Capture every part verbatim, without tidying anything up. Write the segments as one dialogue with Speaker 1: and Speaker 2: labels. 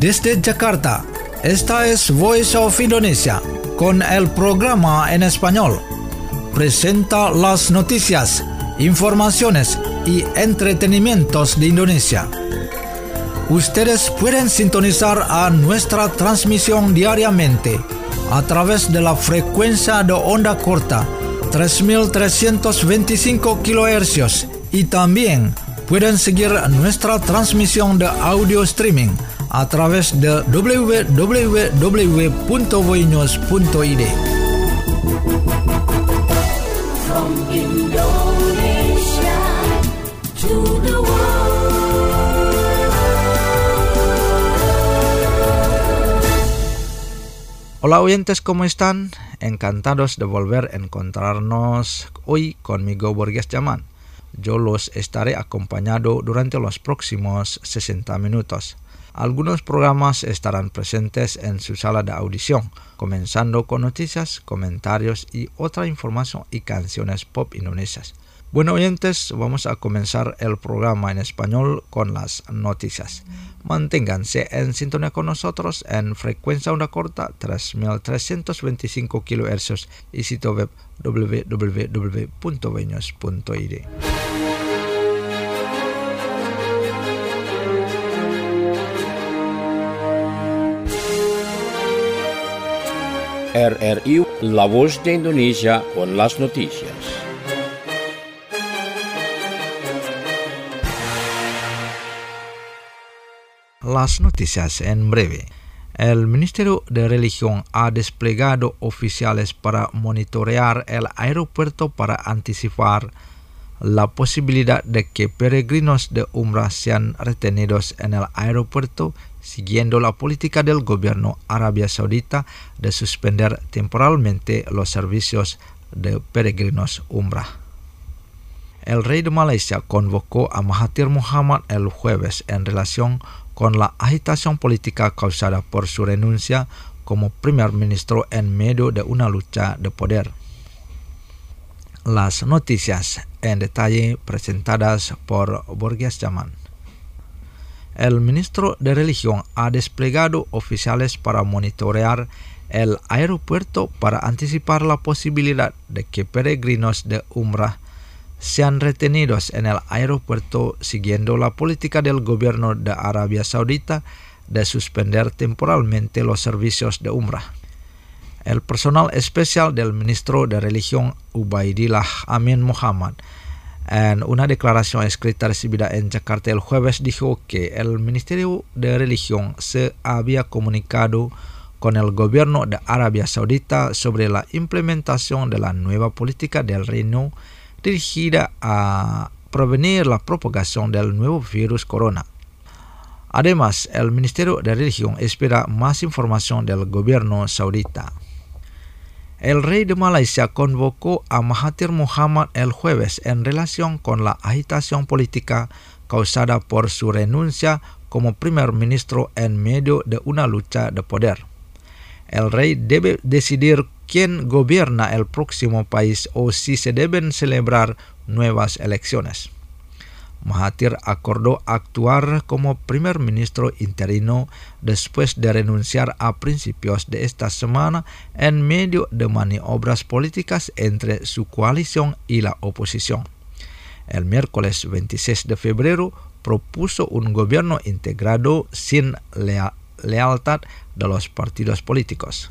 Speaker 1: Desde Jakarta, esta es Voice of Indonesia, con el programa en español. Presenta las noticias, informaciones y entretenimientos de Indonesia. Ustedes pueden sintonizar a nuestra transmisión diariamente a través de la frecuencia de onda corta tres mil trescientos veinticinco kilohercios y también pueden seguir nuestra transmisión de audio streaming a través de doble u doble u doble u punto voinews punto i d.
Speaker 2: From Indonesia to the world.
Speaker 1: Hola oyentes, ¿cómo están? Encantados de volver a encontrarnos hoy conmigo, Borges Jaman. Yo los estaré acompañando durante los próximos sesenta minutos. Algunos programas estarán presentes en su sala de audición, comenzando con noticias, comentarios y otra información y canciones pop indonesias. Bueno oyentes, vamos a comenzar el programa en español con las noticias. Manténganse en sintonía con nosotros en frecuencia onda corta tres mil trescientos veinticinco kilohercios y sitio web doble u doble u doble u punto voinews punto i d.
Speaker 3: R R I, La Voz de Indonesia, con las noticias.
Speaker 1: Las noticias en breve. El Ministerio de Religión ha desplegado oficiales para monitorear el aeropuerto para anticipar la posibilidad de que peregrinos de Umrah sean retenidos en el aeropuerto, siguiendo la política del gobierno Arabia Saudita de suspender temporalmente los servicios de peregrinos Umrah. El rey de Malaysia convocó a Mahathir Mohamad el jueves en relación con la agitación política causada por su renuncia como primer ministro en medio de una lucha de poder. Las noticias en detalle presentadas por Borges Jaman. El ministro de Religión ha desplegado oficiales para monitorear el aeropuerto para anticipar la posibilidad de que peregrinos de Umrah sean retenidos en el aeropuerto, siguiendo la política del gobierno de Arabia Saudita de suspender temporalmente los servicios de Umrah. El personal especial del ministro de Religión Ubaidillah Amin Muhammad, en una declaración escrita recibida en Jakarta el jueves, dijo que el Ministerio de Religión se había comunicado con el gobierno de Arabia Saudita sobre la implementación de la nueva política del reino dirigida a prevenir la propagación del nuevo virus corona. Además, el Ministerio de Religión espera más información del gobierno saudita. El rey de Malaysia convocó a Mahathir Mohamad el jueves en relación con la agitación política causada por su renuncia como primer ministro en medio de una lucha de poder. El rey debe decidir quién gobierna el próximo país o si se deben celebrar nuevas elecciones. Mahathir acordó actuar como primer ministro interino después de renunciar a principios de esta semana en medio de maniobras políticas entre su coalición y la oposición. El miércoles veintiséis de febrero propuso un gobierno integrado sin lea- lealtad de los partidos políticos.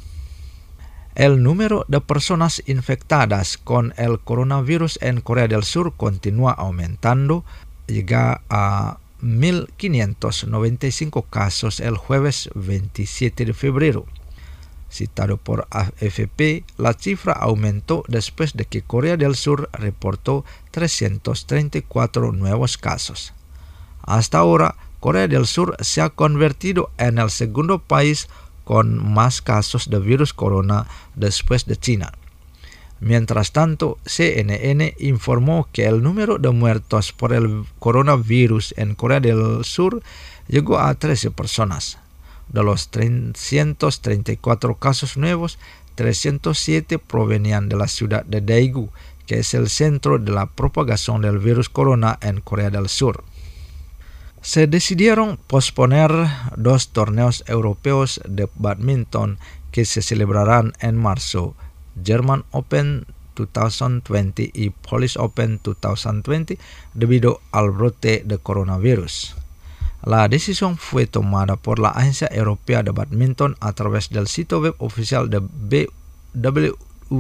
Speaker 1: El número de personas infectadas con el coronavirus en Corea del Sur continúa aumentando. Llega a mil quinientos noventa y cinco casos el jueves veintisiete de febrero. Citado por A F P, la cifra aumentó después de que Corea del Sur reportó trescientos treinta y cuatro nuevos casos. Hasta ahora, Corea del Sur se ha convertido en el segundo país con más casos de virus corona después de China. Mientras tanto, C N N informó que el número de muertos por el coronavirus en Corea del Sur llegó a trece personas. De los trescientos treinta y cuatro casos nuevos, trescientos siete provenían de la ciudad de Daegu, que es el centro de la propagación del virus corona en Corea del Sur. Se decidieron posponer dos torneos europeos de badminton que se celebrarán en marzo, German Open twenty twenty y Polish Open twenty twenty, debido al brote de coronavirus. La decisión fue tomada por la Agencia Europea de Badminton a través del sitio web oficial de B W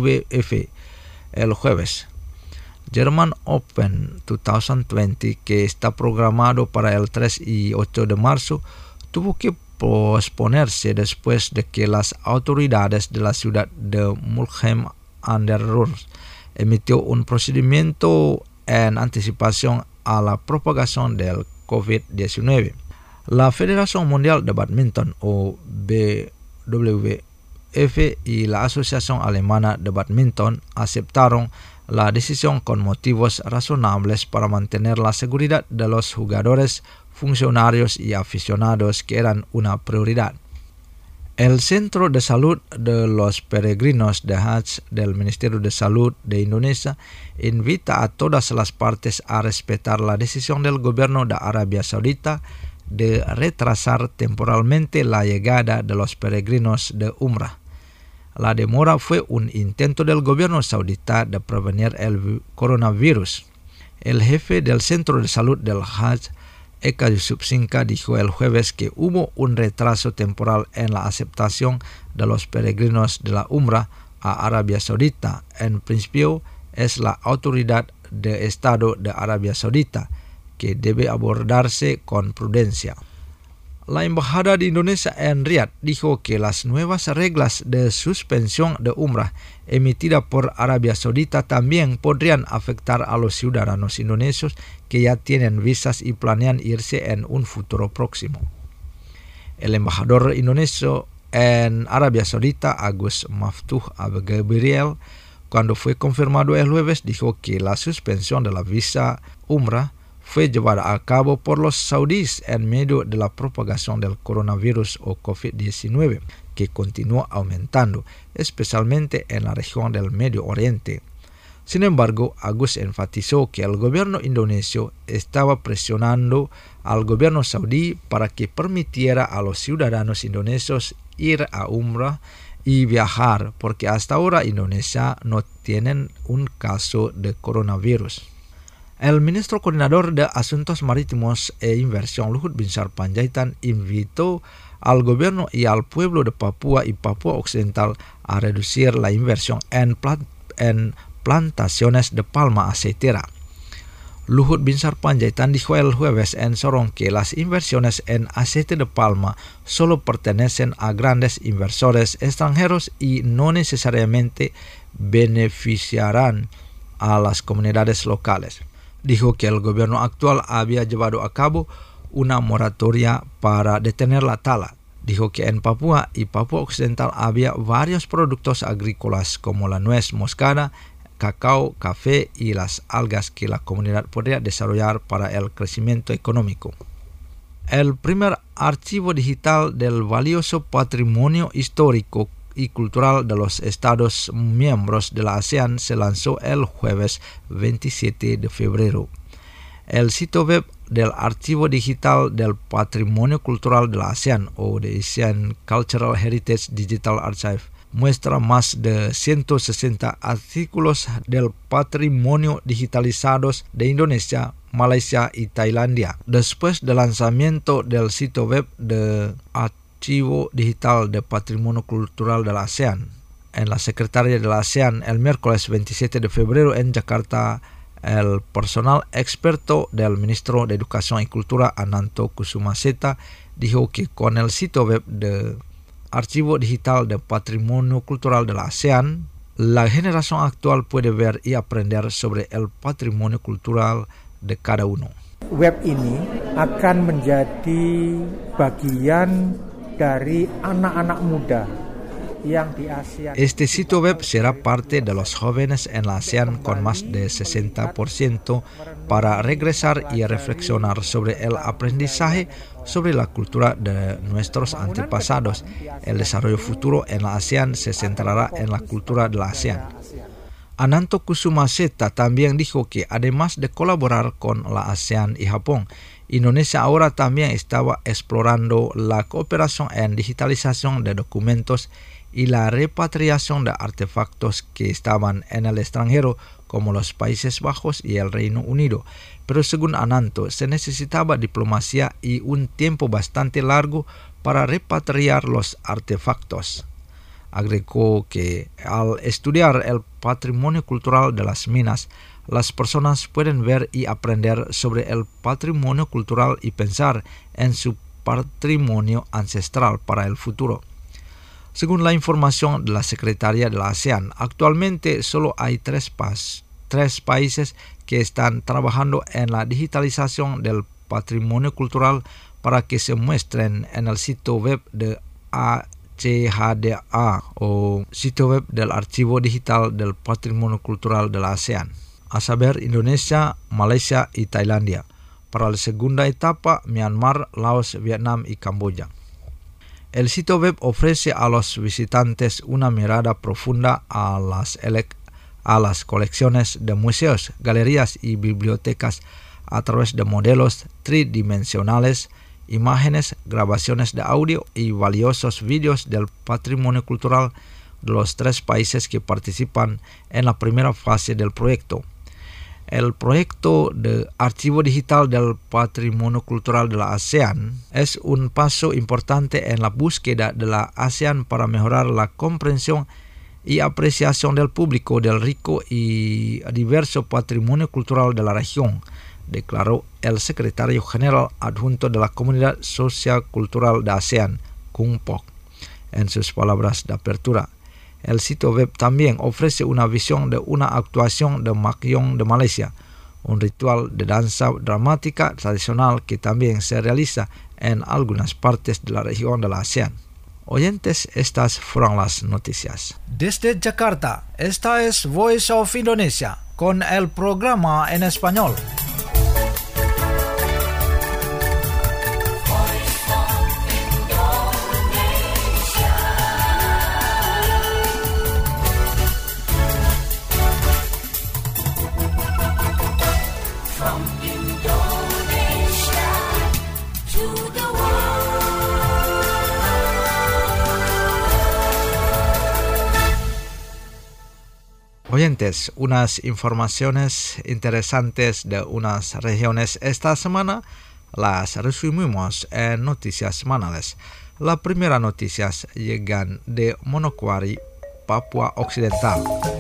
Speaker 1: F el jueves. German Open twenty twenty, que está programado para el tres y ocho de marzo, tuvo que posponerse después de que las autoridades de la ciudad de Mulheim an der Ruhr emitió un procedimiento en anticipación a la propagación del COVID diecinueve. La Federación Mundial de Badminton, o B W F, y la Asociación Alemana de Badminton aceptaron la decisión con motivos razonables para mantener la seguridad de los jugadores, funcionarios y aficionados, que eran una prioridad. El Centro de Salud de los Peregrinos de Hajj del Ministerio de Salud de Indonesia invita a todas las partes a respetar la decisión del gobierno de Arabia Saudita de retrasar temporalmente la llegada de los peregrinos de Umrah. La demora fue un intento del gobierno saudita de prevenir el coronavirus. El jefe del Centro de Salud del Hajj, Eka Yusuf Sinka, dijo el jueves que hubo un retraso temporal en la aceptación de los peregrinos de la Umrah a Arabia Saudita. En principio, es la autoridad de Estado de Arabia Saudita que debe abordarse con prudencia. La Embajada de Indonesia en Riad dijo que las nuevas reglas de suspensión de Umrah emitidas por Arabia Saudita también podrían afectar a los ciudadanos indonesios que ya tienen visas y planean irse en un futuro próximo. El embajador indonesio en Arabia Saudita, Agus Maftuh Gabriel, cuando fue confirmado el jueves, dijo que la suspensión de la visa Umrah fue llevada a cabo por los saudíes en medio de la propagación del coronavirus o COVID diecinueve, que continúa aumentando, especialmente en la región del Medio Oriente. Sin embargo, Agus enfatizó que el gobierno indonesio estaba presionando al gobierno saudí para que permitiera a los ciudadanos indonesios ir a Umrah y viajar, porque hasta ahora Indonesia no tiene un caso de coronavirus. El ministro coordinador de Asuntos Marítimos e Inversión, Luhut Binsar Panjaitan, invitó al gobierno y al pueblo de Papua y Papua Occidental a reducir la inversión en, plant- en plantaciones de palma aceitera. Luhut Binsar Panjaitan dijo el jueves en Sorong que las inversiones en aceite de palma solo pertenecen a grandes inversores extranjeros y no necesariamente beneficiarán a las comunidades locales. Dijo que el gobierno actual había llevado a cabo una moratoria para detener la tala. Dijo que en Papua y Papua Occidental había varios productos agrícolas como la nuez moscada, cacao, café y las algas que la comunidad podría desarrollar para el crecimiento económico. El primer archivo digital del valioso patrimonio histórico y cultural de los Estados miembros de la ASEAN se lanzó el jueves veintisiete de febrero. El sitio web del Archivo Digital del Patrimonio Cultural de la ASEAN, o de ASEAN Cultural Heritage Digital Archive, muestra más de ciento sesenta artículos del patrimonio digitalizados de Indonesia, Malaysia y Tailandia. Después del lanzamiento del sitio web de Archivo Digital de Patrimonio Cultural de la ASEAN en la Secretaría de la ASEAN el miércoles veintisiete de febrero en Jakarta, el personal experto del ministro de Educación y Cultura, Ananto Kusumaseta, dijo que con el sitio web de Archivo Digital de Patrimonio Cultural de la ASEAN, la generación actual puede ver y aprender sobre el patrimonio cultural de cada uno.
Speaker 4: Web ini akan menjadi bagian dari anak-anak muda yang di ASEAN.
Speaker 1: Este sitio web será parte de los jóvenes en la ASEAN con más de sesenta por ciento para regresar y reflexionar sobre el aprendizaje sobre la cultura de nuestros antepasados. El desarrollo futuro en la ASEAN se centrará en la cultura de la ASEAN. Ananto Kusuma-Seta también dijo que además de colaborar con la ASEAN y Japón, Indonesia ahora también estaba explorando la cooperación en digitalización de documentos y la repatriación de artefactos que estaban en el extranjero, como los Países Bajos y el Reino Unido. Pero según Ananto, se necesitaba diplomacia y un tiempo bastante largo para repatriar los artefactos. Agregó que al estudiar el patrimonio cultural de las minas, las personas pueden ver y aprender sobre el patrimonio cultural y pensar en su patrimonio ancestral para el futuro. Según la información de la Secretaría de la ASEAN, actualmente solo hay tres, pas, tres países que están trabajando en la digitalización del patrimonio cultural para que se muestren en el sitio web de A C H D A o sitio web del Archivo Digital del Patrimonio Cultural de la ASEAN, a saber Indonesia, Malaysia y Tailandia. Para la segunda etapa, Myanmar, Laos, Vietnam y Camboya. El sitio web ofrece a los visitantes una mirada profunda a las, a las colecciones de museos, galerías y bibliotecas a través de modelos tridimensionales, imágenes, grabaciones de audio y valiosos vídeos del patrimonio cultural de los tres países que participan en la primera fase del proyecto. El proyecto de Archivo Digital del Patrimonio Cultural de la ASEAN es un paso importante en la búsqueda de la ASEAN para mejorar la comprensión y apreciación del público del rico y diverso patrimonio cultural de la región, declaró el secretario general adjunto de la Comunidad Sociocultural de ASEAN, Kung Pok, en sus palabras de apertura. El sitio web también ofrece una visión de una actuación de Makyong de Malaysia, un ritual de danza dramática tradicional que también se realiza en algunas partes de la región de la ASEAN. Oyentes, estas fueron las noticias. Desde Jakarta, esta es Voice of Indonesia, con el programa en español. Oyentes, unas informaciones interesantes de unas regiones esta semana las resumimos en noticias semanales. Las primeras noticias llegan de Manokwari, Papua Occidental.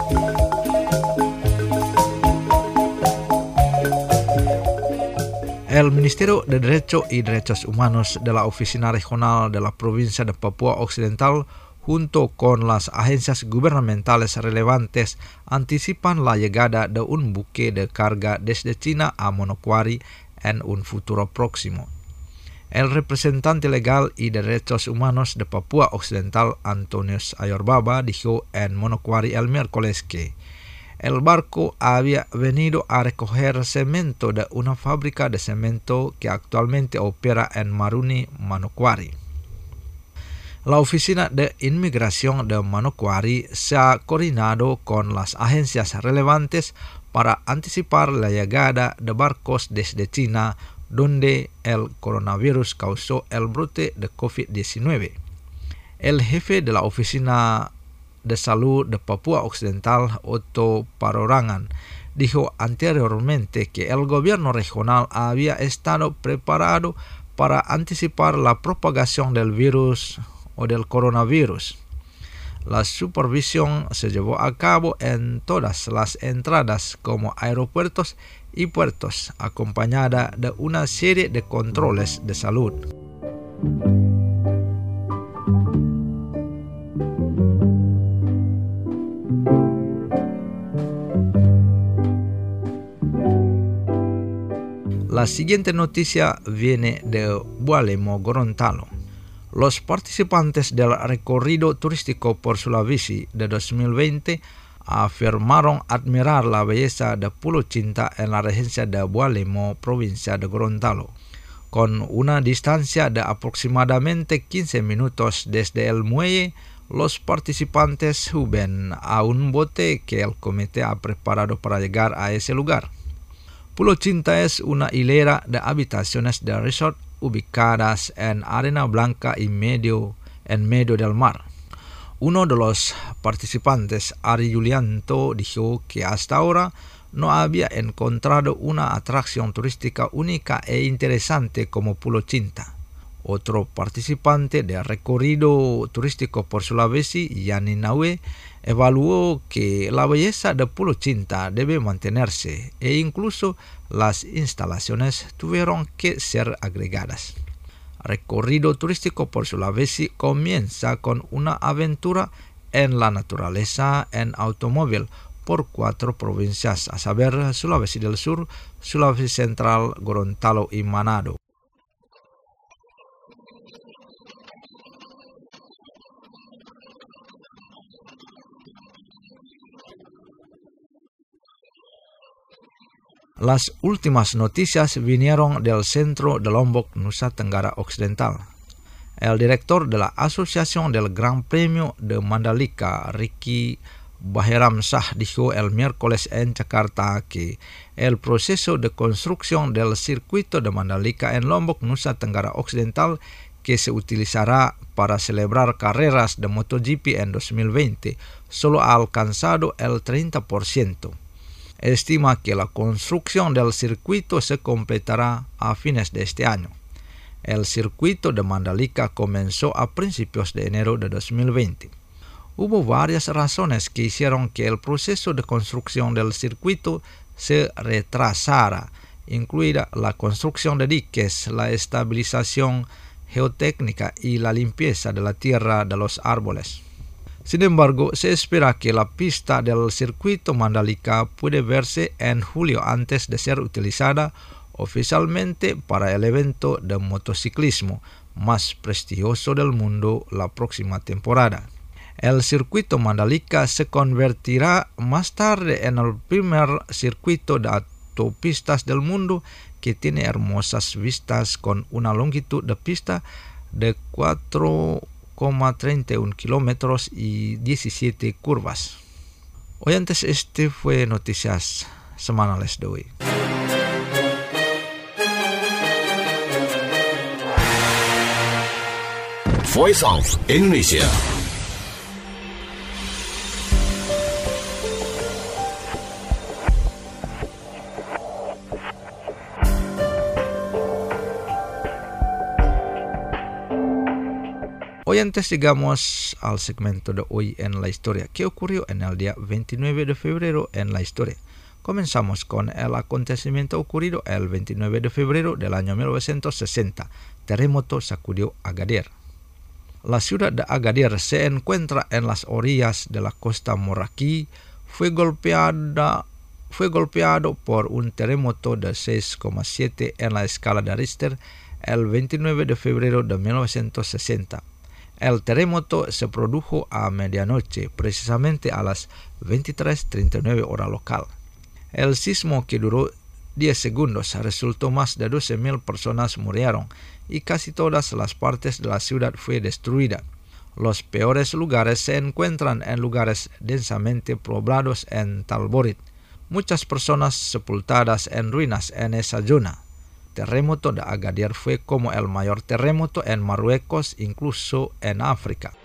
Speaker 1: El Ministerio de Derecho y Derechos Humanos de la Oficina Regional de la Provincia de Papua Occidental, junto con las agencias gubernamentales relevantes, anticipan la llegada de un buque de carga desde China a Manokwari en un futuro próximo. El representante legal y de derechos humanos de Papua Occidental, Antonius Ayorbaba, dijo en Manokwari el miércoles que el barco había venido a recoger cemento de una fábrica de cemento que actualmente opera en Maruni, Manokwari. La Oficina de Inmigración de Manokwari se ha coordinado con las agencias relevantes para anticipar la llegada de barcos desde China, donde el coronavirus causó el brote de COVID diecinueve. El jefe de la Oficina de Salud de Papua Occidental, Otto Parorangan, dijo anteriormente que el gobierno regional había estado preparado para anticipar la propagación del virus o del coronavirus. La supervisión se llevó a cabo en todas las entradas como aeropuertos y puertos, acompañada de una serie de controles de salud. La siguiente noticia viene de Bualemo, Gorontalo. Los participantes del recorrido turístico por Sulawesi de dos mil veinte afirmaron admirar la belleza de Pulau Cinta en la regencia de Bualemo, provincia de Gorontalo, con una distancia de aproximadamente quince minutos desde el muelle los participantes suben a un bote que el comité ha preparado para llegar a ese lugar. Pulau Cinta es una hilera de habitaciones de resort ubicadas en arena blanca y medio, en medio del mar. Uno de los participantes, Ari Yulianto, dijo que hasta ahora no había encontrado una atracción turística única e interesante como Pulau Cinta. Otro participante del recorrido turístico por Sulawesi, Yani Nawe, evaluó que la belleza de Pulau Cinta debe mantenerse e incluso las instalaciones tuvieron que ser agregadas. Recorrido turístico por Sulawesi comienza con una aventura en la naturaleza en automóvil por cuatro provincias, a saber Sulawesi del Sur, Sulawesi Central, Gorontalo y Manado. Las últimas noticias vinieron del centro de Lombok, Nusa Tenggara Occidental. El director de la Asociación del Gran Premio de Mandalika, Ricky Baheramsah, dijo el miércoles en Jakarta que el proceso de construcción del circuito de Mandalika en Lombok, Nusa Tenggara Occidental, que se utilizará para celebrar carreras de MotoGP en dos mil veinte, solo ha alcanzado el treinta por ciento. Estima que la construcción del circuito se completará a fines de este año. El circuito de Mandalika comenzó a principios de enero de dos mil veinte. Hubo varias razones que hicieron que el proceso de construcción del circuito se retrasara, incluida la construcción de diques, la estabilización geotécnica y la limpieza de la tierra de los árboles. Sin embargo, se espera que la pista del circuito Mandalika puede verse en julio antes de ser utilizada oficialmente para el evento de motociclismo más prestigioso del mundo la próxima temporada. El circuito Mandalika se convertirá más tarde en el primer circuito de autopistas del mundo que tiene hermosas vistas con una longitud de pista de cuatro coma treinta y uno kilómetros y diecisiete curvas. Oyentes, este fue Noticias Semanales de hoy.
Speaker 5: Voice of Indonesia.
Speaker 1: Oyentes, llegamos al segmento de hoy en la historia. ¿Qué ocurrió en el día veintinueve de febrero en la historia? Comenzamos con el acontecimiento ocurrido el veintinueve de febrero del año mil novecientos sesenta. Terremoto sacudió Agadir. La ciudad de Agadir se encuentra en las orillas de la costa Moraki. Fue golpeada, fue golpeado por un terremoto de seis coma siete en la escala de Richter el veintinueve de febrero de mil novecientos sesenta. El terremoto se produjo a medianoche, precisamente a las veintitrés treinta y nueve hora local. El sismo, que duró diez segundos, resultó más de doce mil personas murieron y casi todas las partes de la ciudad fue destruida. Los peores lugares se encuentran en lugares densamente poblados en Talborit. Muchas personas sepultadas en ruinas en esa zona. El terremoto de Agadir fue como el mayor terremoto en Marruecos, incluso en África.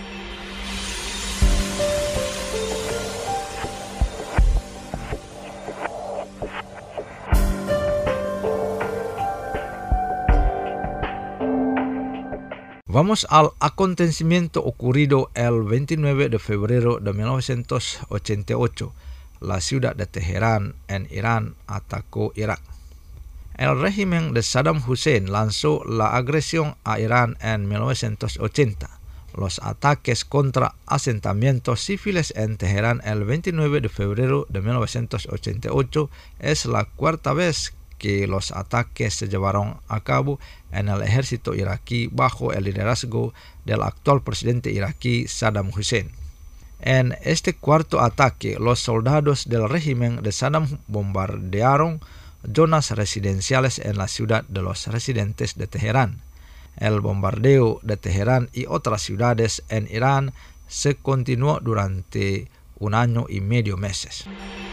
Speaker 1: Vamos al acontecimiento ocurrido el veintinueve de febrero de mil novecientos ochenta y ocho. La ciudad de Teherán, en Irán, atacó Irak. El régimen de Saddam Hussein lanzó la agresión a Irán en mil novecientos ochenta. Los ataques contra asentamientos civiles en Teherán el veintinueve de febrero de mil novecientos ochenta y ocho es la cuarta vez que los ataques se llevaron a cabo en el ejército iraquí bajo el liderazgo del actual presidente iraquí Saddam Hussein. En este cuarto ataque, los soldados del régimen de Saddam bombardearon zonas residenciales en la ciudad de los residentes de Teherán. El bombardeo de Teherán y otras ciudades en Irán se continuó durante un año y medio meses.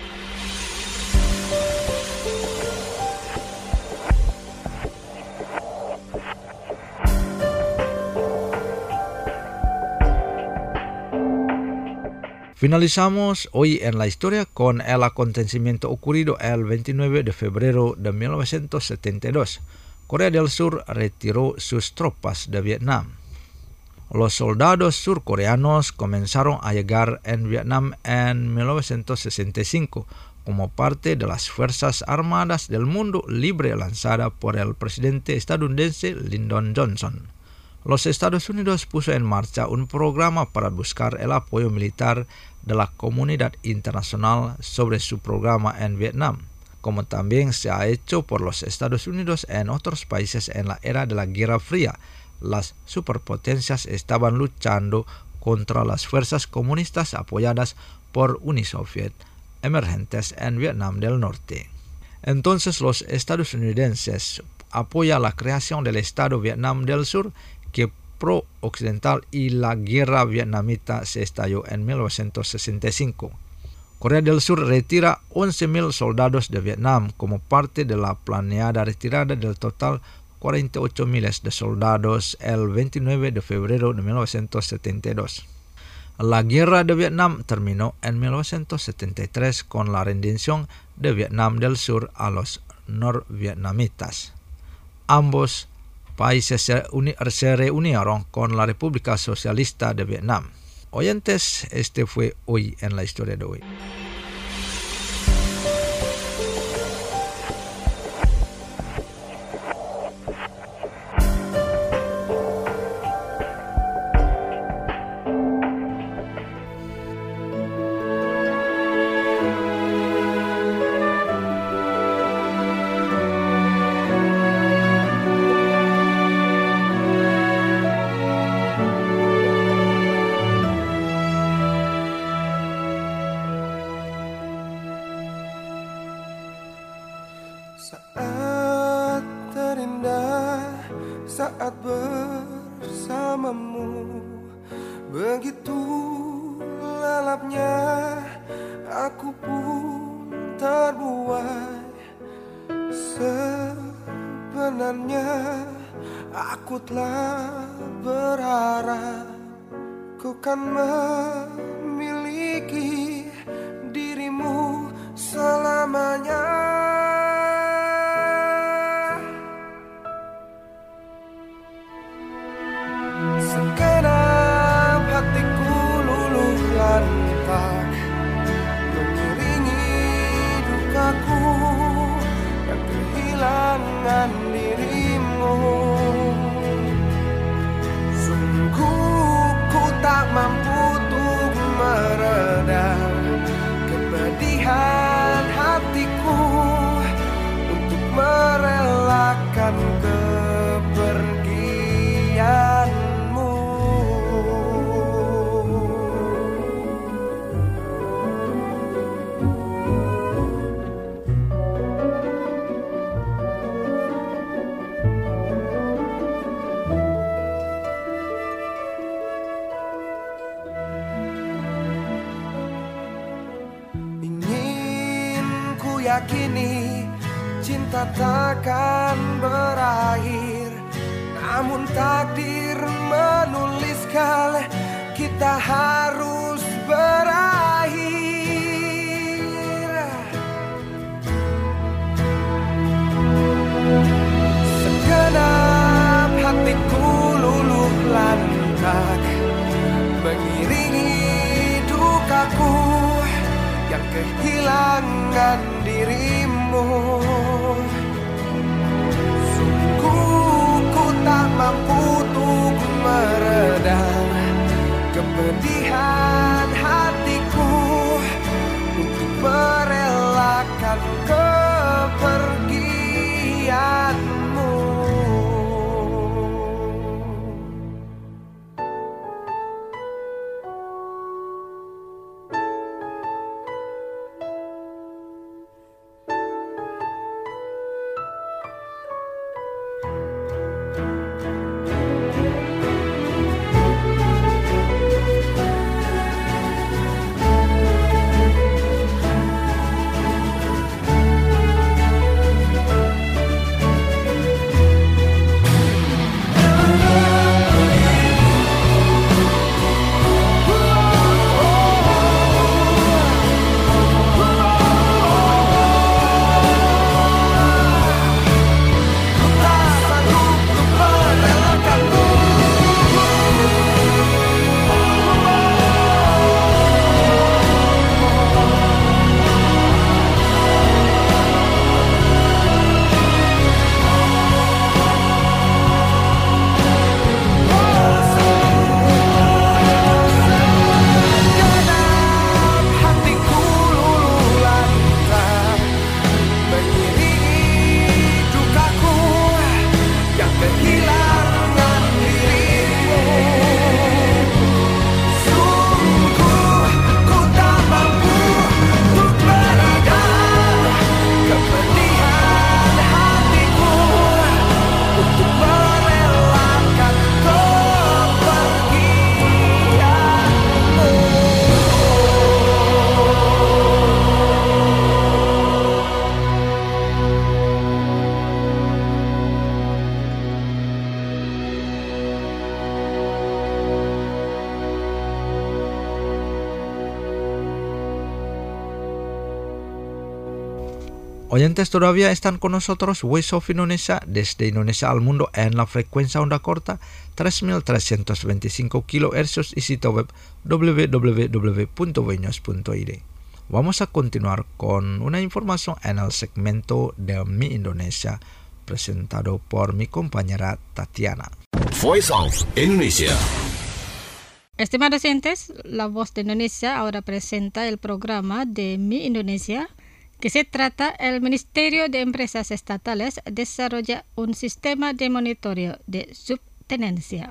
Speaker 1: Finalizamos hoy en la historia con el acontecimiento ocurrido el veintinueve de febrero de mil novecientos setenta y dos. Corea del Sur retiró sus tropas de Vietnam. Los soldados surcoreanos comenzaron a llegar en Vietnam en mil novecientos sesenta y cinco como parte de las Fuerzas Armadas del Mundo Libre lanzada por el presidente estadounidense Lyndon Johnson. Los Estados Unidos puso en marcha un programa para buscar el apoyo militar de la comunidad internacional sobre su programa en Vietnam, como también se ha hecho por los Estados Unidos en otros países en la era de la Guerra Fría. Las superpotencias estaban luchando contra las fuerzas comunistas apoyadas por Uni Soviet emergentes en Vietnam del Norte. Entonces los estadounidenses apoyan la creación del Estado Vietnam del Sur, que pro-occidental, y la guerra vietnamita se estalló en mil novecientos sesenta y cinco. Corea del Sur retira once mil soldados de Vietnam como parte de la planeada retirada del total cuarenta y ocho mil de soldados el veintinueve de febrero de mil novecientos setenta y dos. La guerra de Vietnam terminó en mil novecientos setenta y tres con la rendición de Vietnam del Sur a los norvietnamitas. Ambos países se, uni- se reunieron con la República Socialista de Vietnam. Oyentes, este fue hoy en la historia de hoy.
Speaker 6: Saat terindah, saat bersamamu, begitu lelapnya aku pun terbuai. Sebenarnya aku telah berharap ku kan memiliki dirimu selamanya. Segenap hatiku luluh lantak mengiringi dukaku yang kehilangan dirimu. Sungguh ku tak mampu untuk meredam kepedihan hatiku untuk merelakan kepergianmu. Yakini cinta takkan berakhir, namun takdir menuliskan kita harus berakhir. Segenap hatiku luluh lantak mengiringi dukaku yang kehilangan dirimu. Sungguh ku tak mampu untuk meredam kepedihan hatiku untuk merelakan kepergianmu.
Speaker 1: Oyentes, todavía están con nosotros Voice of Indonesia desde Indonesia al mundo en la frecuencia onda corta tres mil trescientos veinticinco kilohercios y sitio web w w w punto voinews punto i d. Vamos a continuar con una información en el segmento de Mi Indonesia, presentado por mi compañera Tatiana.
Speaker 5: Voice of Indonesia.
Speaker 7: Estimados oyentes, La Voz de Indonesia ahora presenta el programa de Mi Indonesia, que se trata el Ministerio de Empresas Estatales desarrolla un sistema de monitoreo de subtenencia.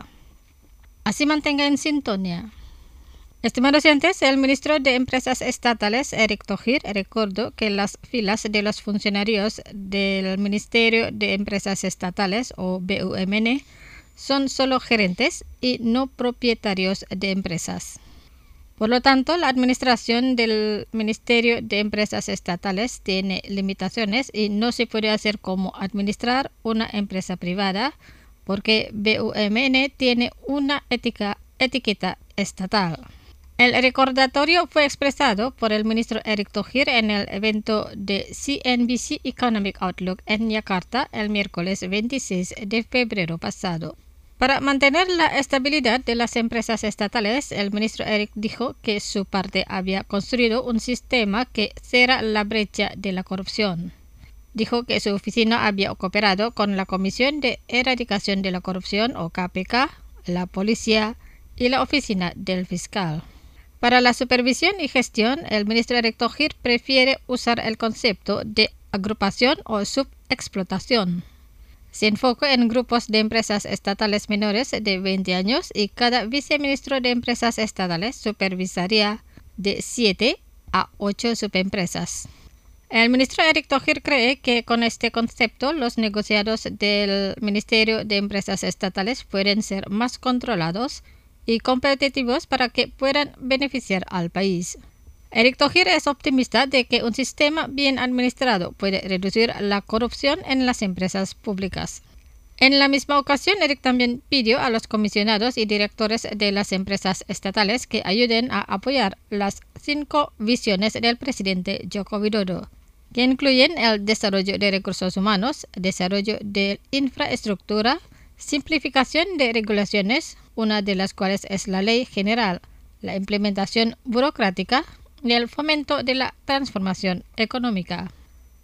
Speaker 7: Así mantenga en sintonía. Estimados oyentes, el ministro de Empresas Estatales, Erick Thohir, recordó que las filas de los funcionarios del Ministerio de Empresas Estatales, o B U M N, son solo gerentes y no propietarios de empresas. Por lo tanto, la administración del Ministerio de Empresas Estatales tiene limitaciones y no se puede hacer como administrar una empresa privada, porque B U M N tiene una ética, etiqueta estatal. El recordatorio fue expresado por el ministro Erick Thohir en el evento de C N B C Economic Outlook en Yakarta el miércoles veintiséis de febrero pasado. Para mantener la estabilidad de las empresas estatales, el ministro Erick dijo que su parte había construido un sistema que cierra la brecha de la corrupción. Dijo que su oficina había cooperado con la Comisión de Erradicación de la Corrupción, o K P K, la policía y la oficina del fiscal. Para la supervisión y gestión, el ministro Erick Thohir prefiere usar el concepto de agrupación o subexplotación. Se enfoca en grupos de empresas estatales menores de veinte años y cada viceministro de Empresas Estatales supervisaría de siete a ocho subempresas. El ministro Erick Thohir cree que con este concepto los negociados del Ministerio de Empresas Estatales pueden ser más controlados y competitivos para que puedan beneficiar al país. Erick Thohir es optimista de que un sistema bien administrado puede reducir la corrupción en las empresas públicas. En la misma ocasión, Erick también pidió a los comisionados y directores de las empresas estatales que ayuden a apoyar las cinco visiones del presidente Joko Widodo, que incluyen el desarrollo de recursos humanos, desarrollo de infraestructura, simplificación de regulaciones, una de las cuales es la ley general, la implementación burocrática y el fomento de la transformación económica.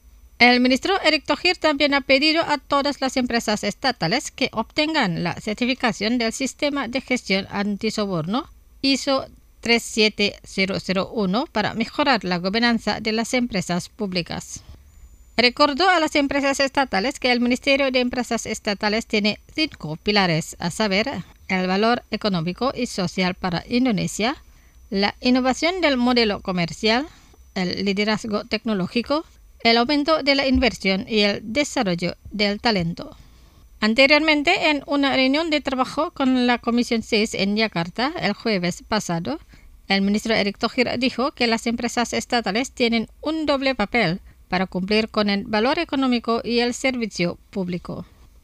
Speaker 7: El ministro Erick Thohir también ha pedido a todas las empresas estatales que obtengan la certificación del Sistema de Gestión Antisoborno I S O tres siete cero cero uno para mejorar la gobernanza de las empresas públicas. Recordó a las empresas estatales que el Ministerio de Empresas Estatales tiene cinco pilares, a saber, el valor económico y social para Indonesia, la innovación del modelo comercial, el liderazgo tecnológico, el aumento de la inversión y el desarrollo del talento. Anteriormente, en una reunión de trabajo con la Comisión seis en Yakarta el jueves pasado, el ministro Erick Thohir dijo que las empresas estatales tienen un doble papel para cumplir con el valor económico y el servicio público.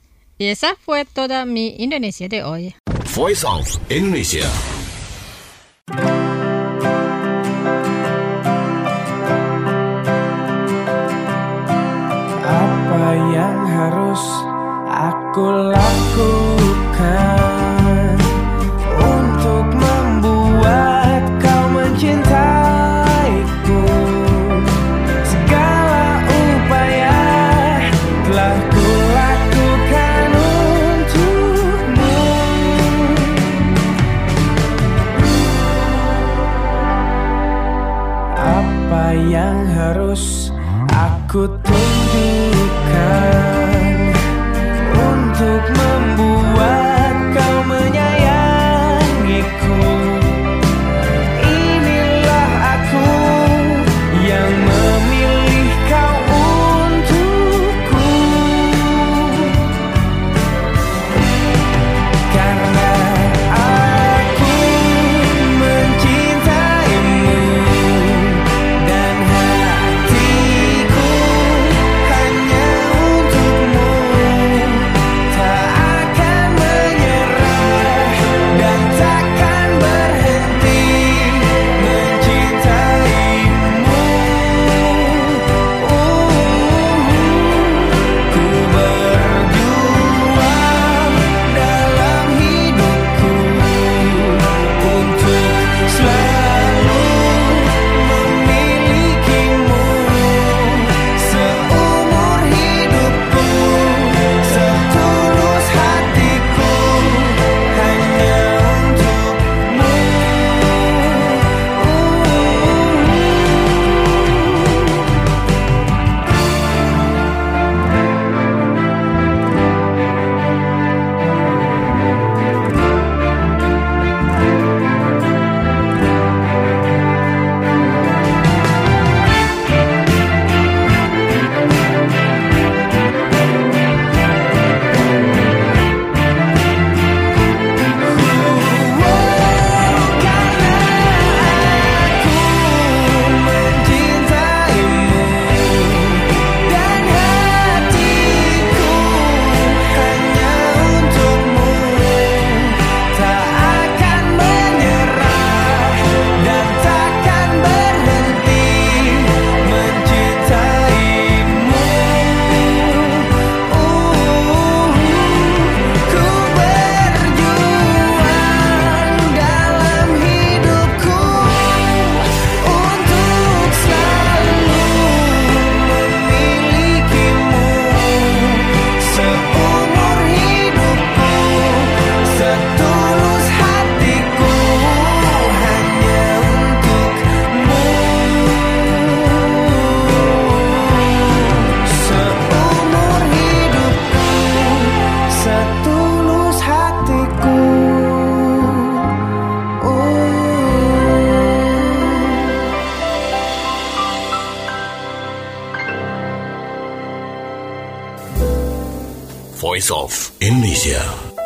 Speaker 7: Y esa fue toda mi Indonesia de hoy.
Speaker 5: Voice of Indonesia.
Speaker 6: Apa yang harus aku lakukan untuk membuat kau mencintaiku? Segala upaya telah kulakukan untukmu. Apa yang harus aku tunjukkan untuk membuat kau menyayangiku? Inilah aku yang memilih kau untukku, karena aku mencintaimu dan hatiku hanya untukmu.
Speaker 5: Voice of Indonesia.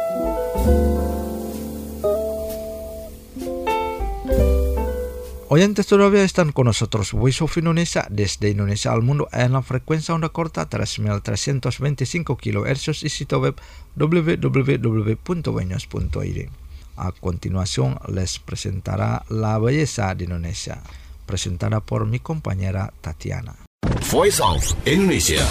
Speaker 1: Oyentes todavía están con nosotros Voice of Indonesia desde Indonesia al mundo en la frecuencia onda corta tres mil trescientos veinticinco kilohercios y sitio web w w w punto wenyos punto i d. A continuación les presentará La Belleza de Indonesia, presentada por mi compañera Tatiana.
Speaker 5: Voice of Indonesia.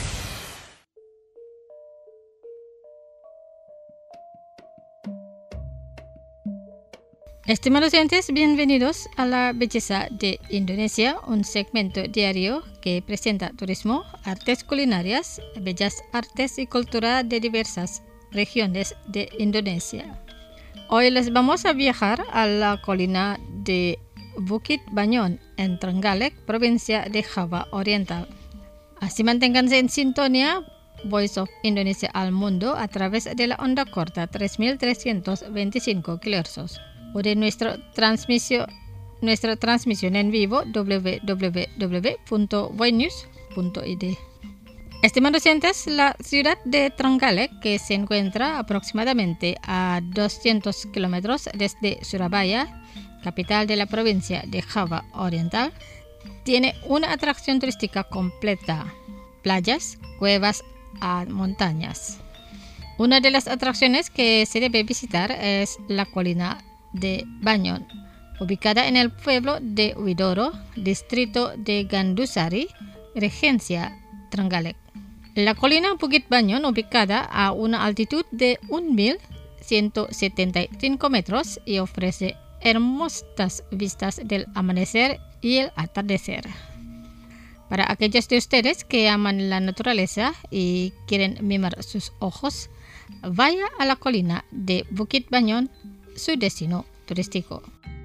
Speaker 7: Estimados oyentes, bienvenidos a La Belleza de Indonesia, un segmento diario que presenta turismo, artes culinarias, bellas artes y cultura de diversas regiones de Indonesia. Hoy les vamos a viajar a la colina de Bukit Banyon en Trenggalek, provincia de Java Oriental. Así manténganse en sintonía Voice of Indonesia al mundo a través de la onda corta tres mil trescientos veinticinco kilohercios. O de nuestra transmisión, nuestra transmisión en vivo w w w punto wenyus punto i d. Estimados oyentes, la ciudad de Trenggalek, que se encuentra aproximadamente a doscientos kilómetros desde Surabaya, capital de la provincia de Java Oriental, tiene una atracción turística completa: playas, cuevas y montañas. Una de las atracciones que se debe visitar es la colina de Banyon, ubicada en el pueblo de Widoro, distrito de Gandusari, regencia Trenggalek. La colina Bukit Banyon, ubicada a una altitud de un mil ciento setenta y cinco metros, y ofrece hermosas vistas del amanecer y el atardecer. Para aquellos de ustedes que aman la naturaleza y quieren mimar sus ojos, vaya a la colina de Bukit Banyon, su destino turístico.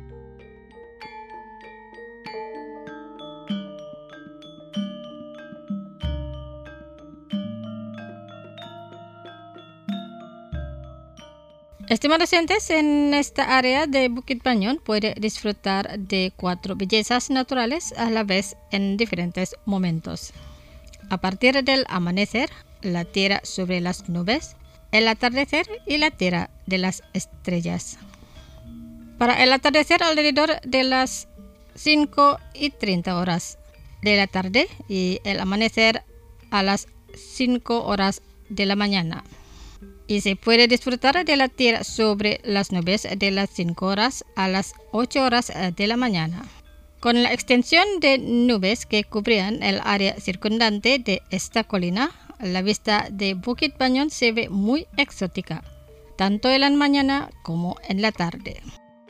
Speaker 7: Estimados oyentes, en esta área de Bukit Banyon puede disfrutar de cuatro bellezas naturales a la vez en diferentes momentos. A partir del amanecer, la tierra sobre las nubes, el atardecer y la tierra de las estrellas. Para el atardecer, alrededor de las cinco y treinta horas de la tarde, y el amanecer a las cinco horas de la mañana. Y se puede disfrutar de la tierra sobre las nubes de las cinco horas a las ocho horas de la mañana. Con la extensión de nubes que cubrían el área circundante de esta colina, la vista de Bukit Banyon se ve muy exótica, tanto en la mañana como en la tarde.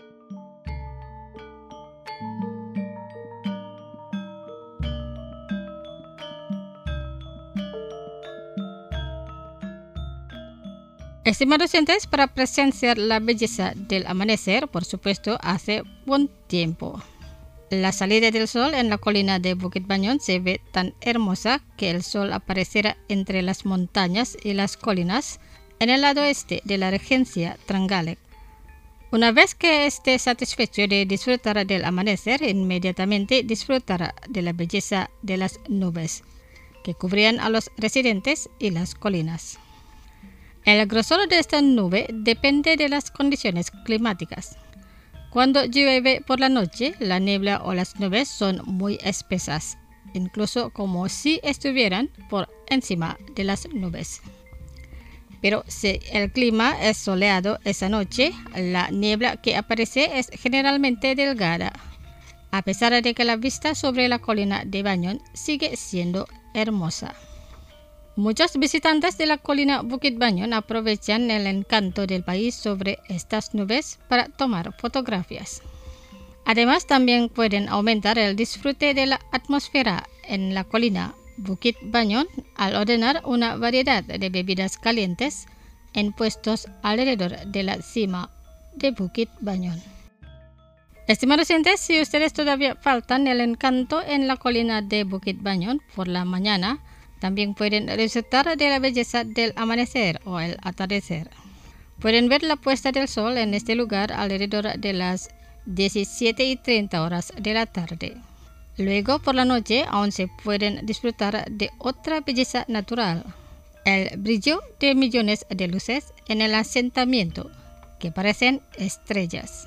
Speaker 7: Estimados oyentes, para presenciar la belleza del amanecer, por supuesto, hace buen tiempo. La salida del sol en la colina de Bukit Banyon se ve tan hermosa que el sol aparecerá entre las montañas y las colinas en el lado este de la regencia Trenggalek. Una vez que esté satisfecho de disfrutar del amanecer, inmediatamente disfrutará de la belleza de las nubes que cubrían a los residentes y las colinas. El grosor de esta nube depende de las condiciones climáticas. Cuando llueve por la noche, la niebla o las nubes son muy espesas, incluso como si estuvieran por encima de las nubes. Pero si el clima es soleado esa noche, la niebla que aparece es generalmente delgada, a pesar de que la vista sobre la colina de Banyon sigue siendo hermosa. Muchos visitantes de la colina Bukit Banyon aprovechan el encanto del país sobre estas nubes para tomar fotografías. Además, también pueden aumentar el disfrute de la atmósfera en la colina Bukit Banyon al ordenar una variedad de bebidas calientes en puestos alrededor de la cima de Bukit Banyon. Estimados oyentes, si ustedes todavía faltan el encanto en la colina de Bukit Banyon por la mañana, también pueden disfrutar de la belleza del amanecer o el atardecer. Pueden ver la puesta del sol en este lugar alrededor de las diecisiete y treinta horas de la tarde. Luego, por la noche, aún se pueden disfrutar de otra belleza natural. el brillo de millones de luces en el asentamiento, que parecen estrellas.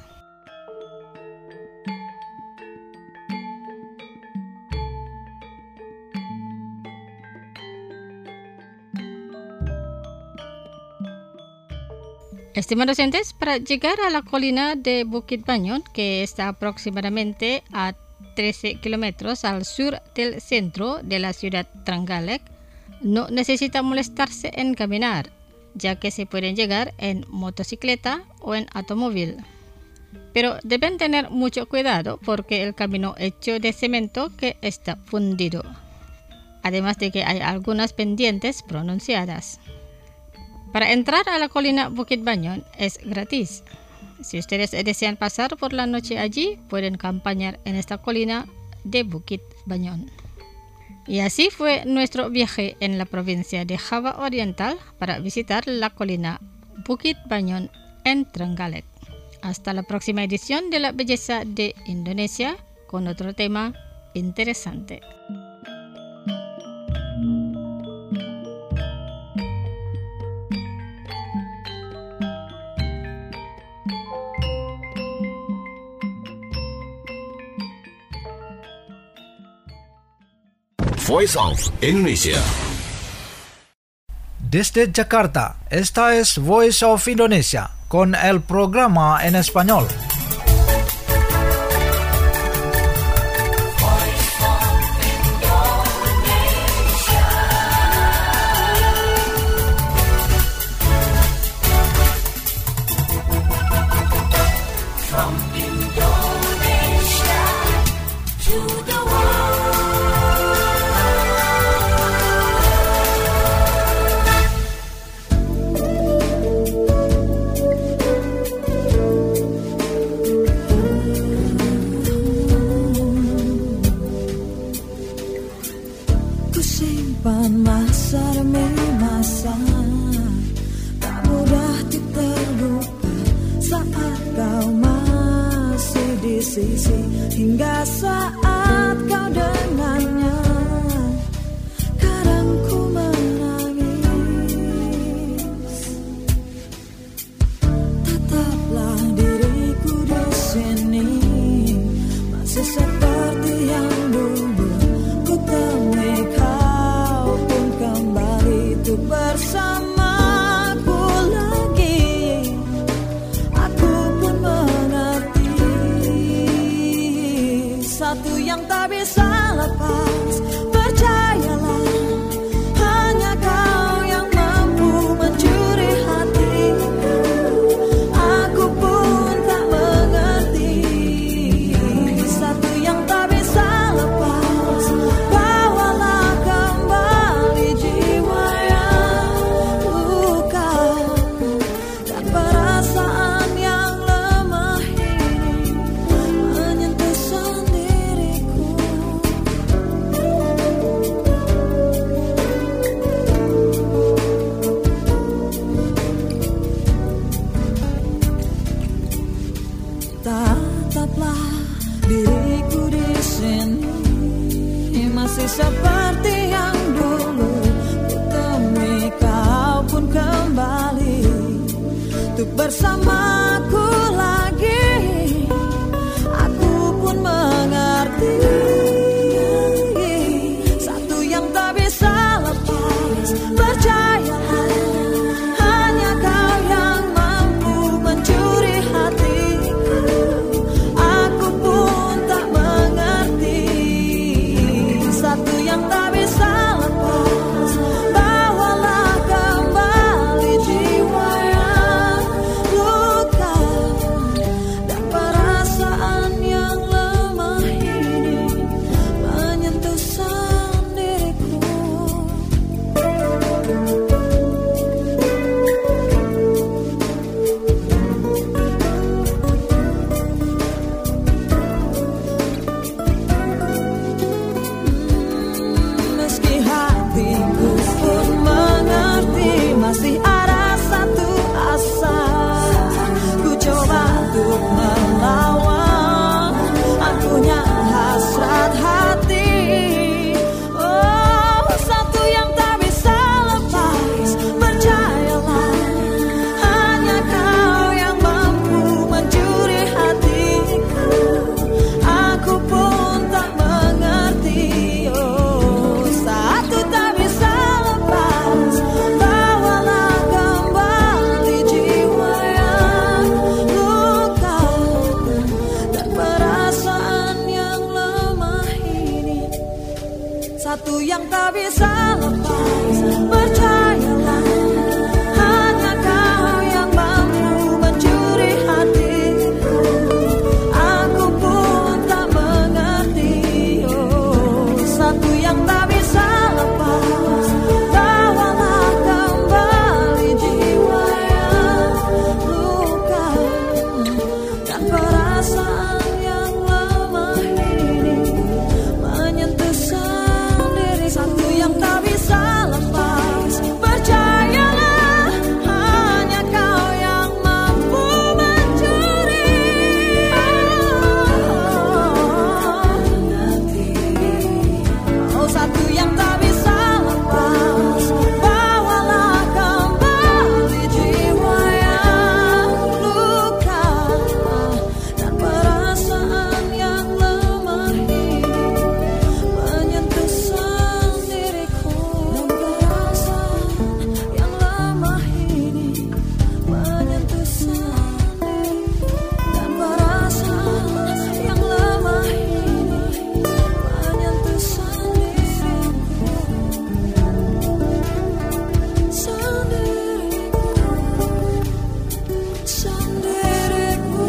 Speaker 7: Estimados oyentes, para llegar a la colina de Bukit Banyon, que está aproximadamente a trece kilómetros al sur del centro de la ciudad Trenggalek, no necesita molestarse en caminar, ya que se pueden llegar en motocicleta o en automóvil. Pero deben tener mucho cuidado porque el camino hecho de cemento que está fundido, además de que hay algunas pendientes pronunciadas. Para entrar a la colina Bukit Banyon es gratis. Si ustedes desean pasar por la noche allí, pueden campañar en esta colina de Bukit Banyon. Y así fue nuestro viaje en la provincia de Java Oriental para visitar la colina Bukit Banyon en Trenggalek. Hasta la próxima edición de La Belleza de Indonesia con otro tema interesante.
Speaker 5: Voice of Indonesia.
Speaker 1: Desde Jakarta, esta es Voice of Indonesia con el programa en español.
Speaker 2: From Indonesia to the world.
Speaker 6: Kusimpan masa demi masa, tak mudah terlupa saat kau masih di sisi, hingga saat kau dengannya. Kadang ku menangis, tetaplah diriku di sini, masih seperti yang dulu. Ku temui kau pun kembali untuk bersamaku lagi. Aku pun mengerti satu yang tak bisa lepas. Percayalah, hanya kau yang mampu mencuri hatiku. Aku pun tak mengerti satu yang tak bisa lepas. Bawalah kembali jiwa yang luka dan perasaan yang lemah ini menyentuh sendiriku. Tataplah diriku di sini, masih seperti yang dulu. Ku temui kau pun kembali untuk bersamaku lagi. Aku pun mengerti satu yang tak bisa lepas. Percayalah, hanya kau yang mampu mencuri hatiku. Aku pun tak mengerti satu yang tak bisa lepas. Bawalah kembali jiwa yang luka dan perasaan yang lemah ini menyentuh sendiriku. satu yang tak bisa lepas. Percayalah, hanya kau yang mampu mencuri hatiku. Aku pun tak mengerti, oh, satu yang tak bisa lepas. Bawalah kembali jiwa yang luka dan perasaan yang lemah ini menyentuh sendiri. Satu yang tak bisa lepas. Percayalah, hanya kau yang mampu mencuri hati. Oh, satu yang tak bisa lepas. Bawalah kembali jiwa yang luka dan perasaan yang lemah ini menyentuh sendiriku. Dan perasaan yang lemah ini menyentuh sendiriku. Dan perasaan yang lemah ini menyentuh sendiriku. Sendiriku,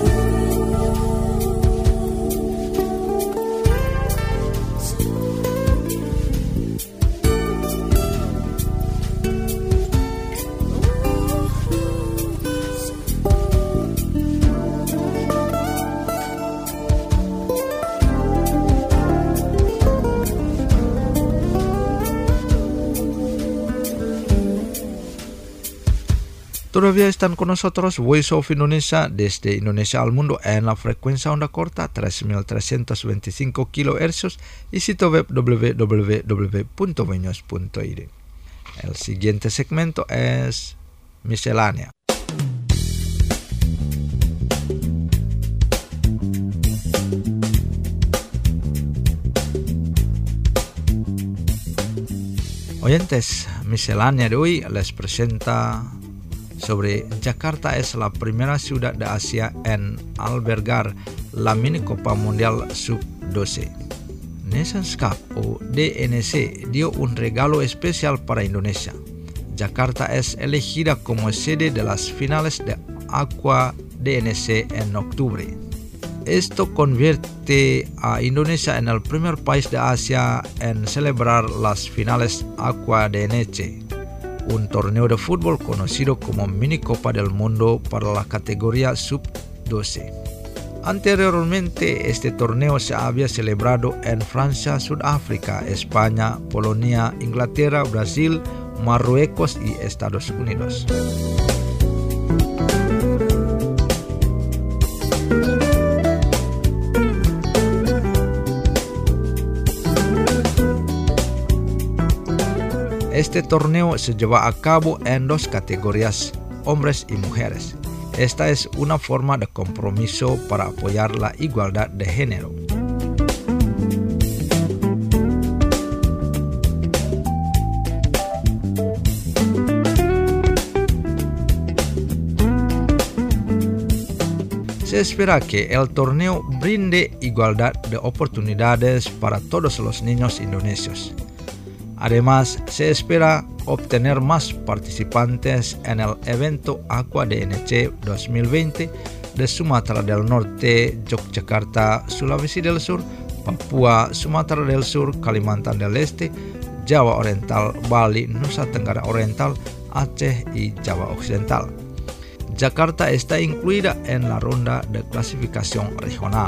Speaker 1: Todavía están con nosotros Voice of Indonesia desde Indonesia al mundo en la frecuencia onda corta tres mil trescientos veinticinco kilohercios y sitio web w w w punto voinos punto i d. El siguiente segmento es miscelánea. Oyentes, miscelánea de hoy les presenta sobre Jakarta es la primera ciudad de Asia en albergar la mini Copa Mundial sub doce. Nations Cup o D N C dio un regalo especial para Indonesia. Jakarta es elegida como sede de las finales de Aqua D N C en octubre. Esto convierte a Indonesia en el primer país de Asia en celebrar las finales Aqua D N C, un torneo de fútbol conocido como Mini Copa del Mundo para la categoría sub doce. Anteriormente, este torneo se había celebrado en Francia, Sudáfrica, España, Polonia, Inglaterra, Brasil, Marruecos y Estados Unidos. Este torneo se lleva a cabo en dos categorías, hombres y mujeres. Esta es una forma de compromiso para apoyar la igualdad de género. Se espera que el torneo brinde igualdad de oportunidades para todos los niños indonesios. Además, se espera obtener más participantes en el evento Aqua D N C dos mil veinte de Sumatra del Norte, Yogyakarta, Sulawesi del Sur, Papua, Sumatra del Sur, Kalimantan del Este, Jawa Oriental, Bali, Nusa Tenggara Oriental, Aceh y Java Occidental. Jakarta está incluida en la ronda de clasificación regional.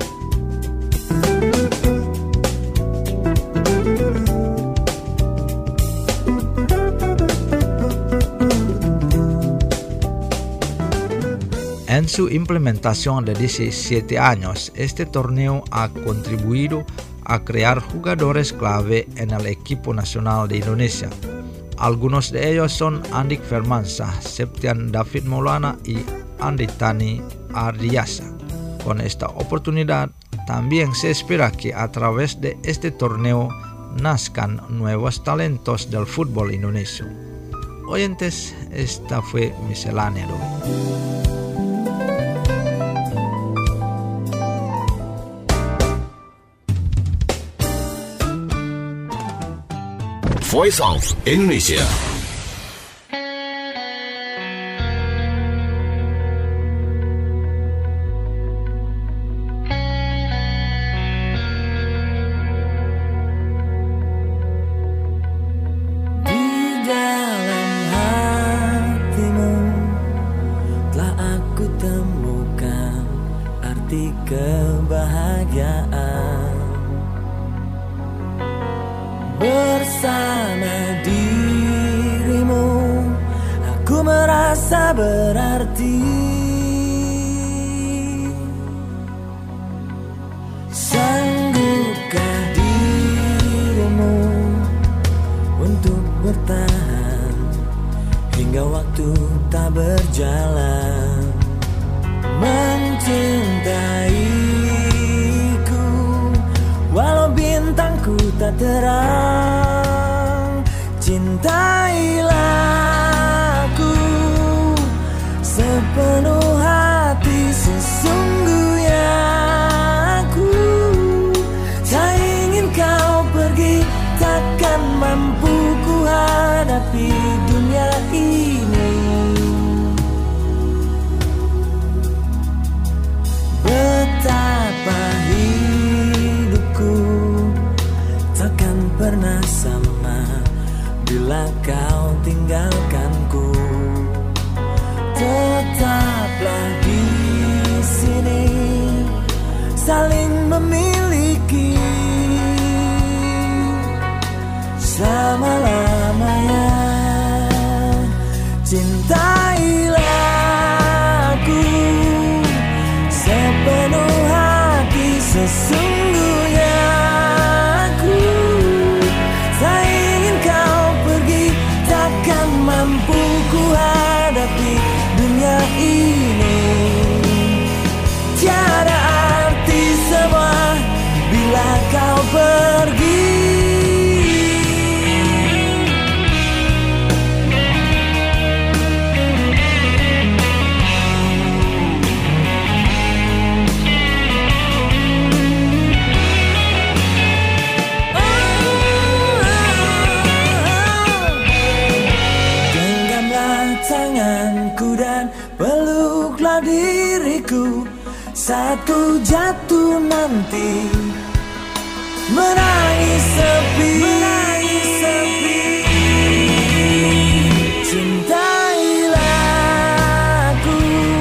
Speaker 1: En su implementación de diecisiete años, este torneo ha contribuido a crear jugadores clave en el equipo nacional de Indonesia. Algunos de ellos son Andik Firmansyah, Septian David Maulana y Andritani Ardiasa. Con esta oportunidad, también se espera que a través de este torneo nazcan nuevos talentos del fútbol indonesio. Oyentes, esta fue miscelánea de hoy.
Speaker 5: Voice of Indonesia.
Speaker 8: Kebahagiaan bersama dirimu, aku merasa berarti. Sanggupkah dirimu untuk bertahan hingga waktu tak berjalan, mencintaiku walau bintangku tak terang. Cintailah aku sepenuh hati, sesungguhnya aku tak ingin kau pergi, takkan mampu ku hadapi dunia ini. Betapa hidupku takkan pernah sama bila kau tinggalkanku. Tetaplah di sini, saling memiliki selama-lamanya. Cintailah aku sepenuh hati, sesungguhnya aku tak ingin kau pergi, takkan mampu ku hadapi dunia ini. Tiada arti semua bila kau pergi. Peluklah diriku saat ku jatuh nanti, menangis sepi, menangis sepi. Cintailah aku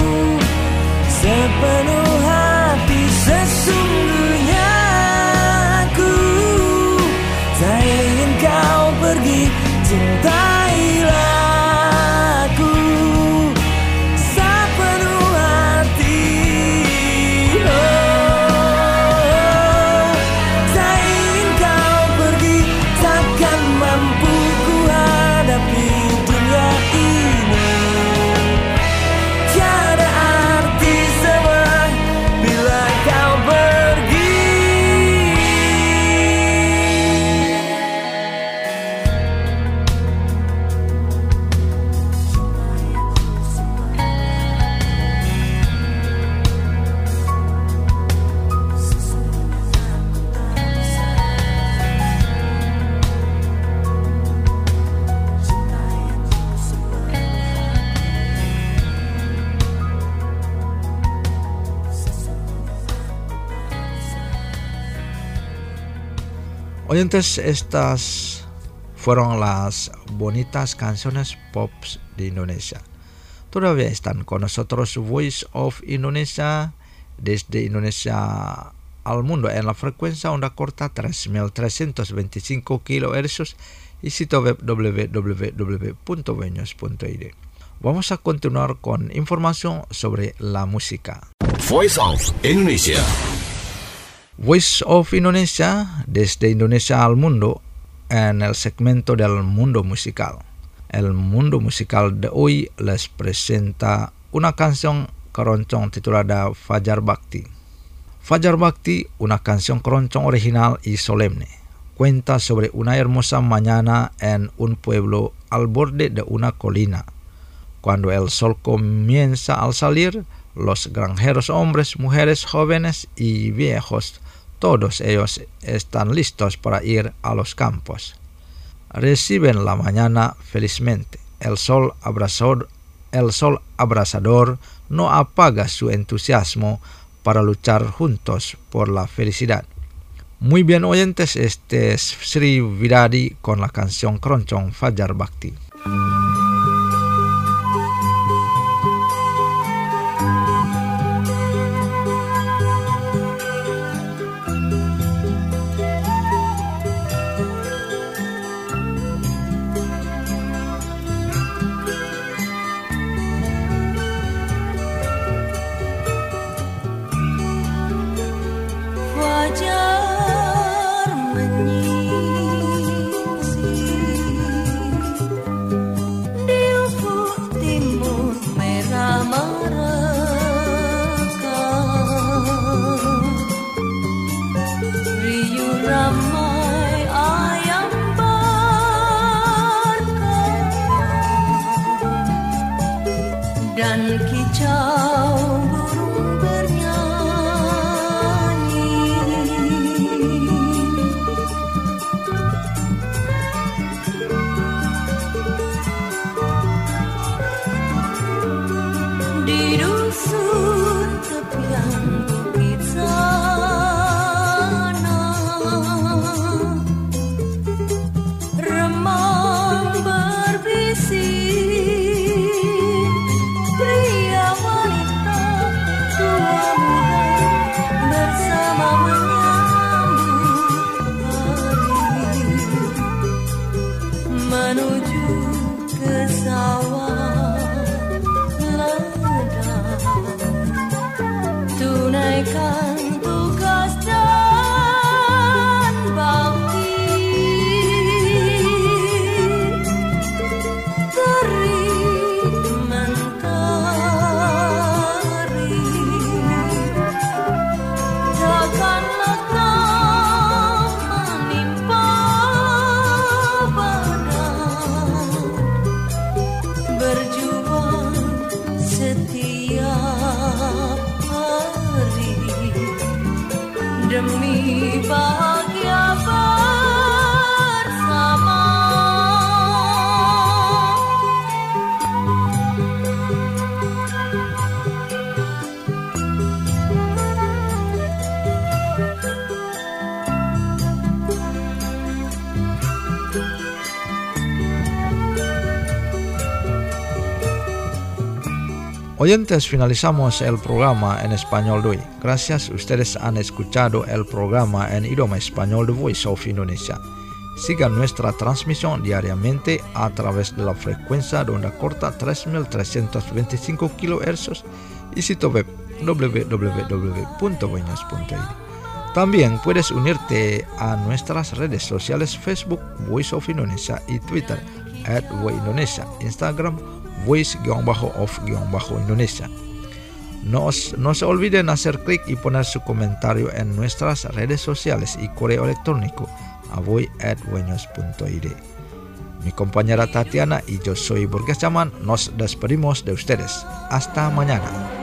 Speaker 8: sepenuh hati, sesungguhnya aku tak ingin kau pergi. Cintailah
Speaker 1: Oyentes, estas fueron las bonitas canciones pop de Indonesia. Todavía están con nosotros Voice of Indonesia desde Indonesia al mundo en la frecuencia onda corta tres mil trescientos veinticinco kilohercios y sitio web w w w punto veños punto i d. Vamos a continuar con información sobre la música.
Speaker 5: Voice of Indonesia.
Speaker 1: Voice of Indonesia desde Indonesia al mundo en el segmento del mundo musical. El mundo musical de hoy les presenta una canción keroncong titulada Fajar Bhakti. Fajar Bhakti, una canción keroncong original y solemne, cuenta sobre una hermosa mañana en un pueblo al borde de una colina. Cuando el sol comienza a salir, los granjeros hombres, mujeres, jóvenes y viejos, todos ellos están listos para ir a los campos. reciben la mañana felizmente. El sol abrasador, el sol abrasador no apaga su entusiasmo para luchar juntos por la felicidad. Muy bien, oyentes, este es Sri Vidadi con la canción Keroncong Fajar Bakti.
Speaker 6: Fajar menyisir di ufuk timur merah merekah, riuh ramai ayam berkokok dan kicau burung bernyanyi. Di dusun tepian bukit sana, remang berbisik, pria wanita tua muda bersama menyambut hari menuju ke sawah ladang, tunaikan tugas dan bakti. Terik mentari takkanlah kau menimpa badan, berjuang setiap hari demi bahagia bersama.
Speaker 1: Oyentes, finalizamos el programa en español de hoy. Gracias, ustedes han escuchado el programa en idioma español de Voice of Indonesia. Sigan nuestra transmisión diariamente a través de la frecuencia de onda corta tres mil trescientos veinticinco kilohercios y sitio web w w w punto voinews punto i d. También puedes unirte a nuestras redes sociales Facebook Voice of Indonesia y Twitter at Voice Indonesia, Instagram Voice-of-Indonesia. No, os, no se olviden hacer clic y poner su comentario en nuestras redes sociales y correo electrónico a voice at voinews punto i d. Mi compañera Tatiana y yo soy Borges Chaman, nos despedimos de ustedes. Hasta mañana.